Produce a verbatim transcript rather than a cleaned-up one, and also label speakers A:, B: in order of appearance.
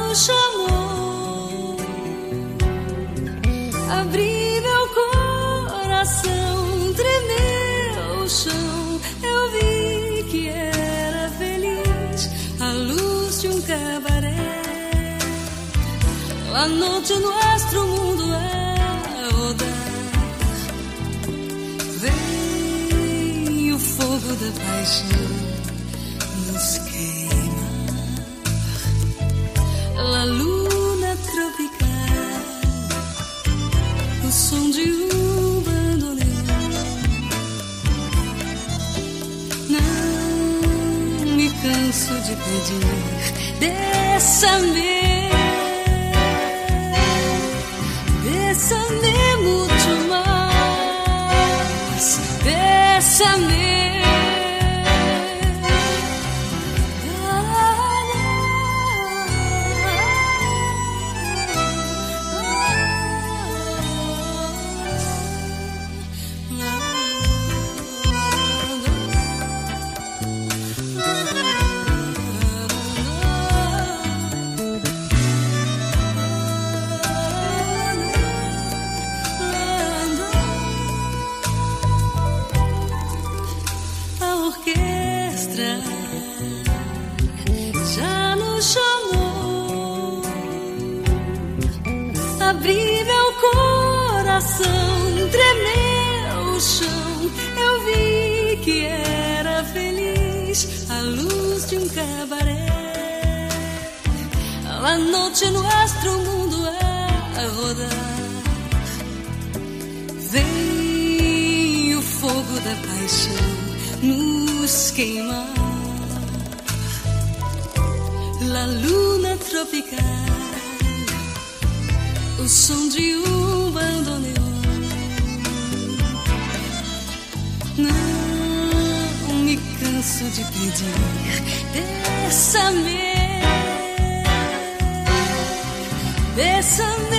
A: nos chamou. Abri meu coração, tremeu o chão. Eu vi que era feliz à luz de um cabaré. La noche nuestro mundo a rodar. Vem o fogo da paixão nos queima. La luna tropical, o som de um bandoneon. Não me canso de pedir, bésame. Bésame mucho más, bésame. Já nos chamou. Abri meu coração, tremeu o chão. Eu vi que era feliz à luz de um cabaré. La noche nuestro mundo a rodar. Vem o fogo da paixão nos queimar. La luna tropical, o som de um bandoneon. Não me canso de pedir, bésame, bésame.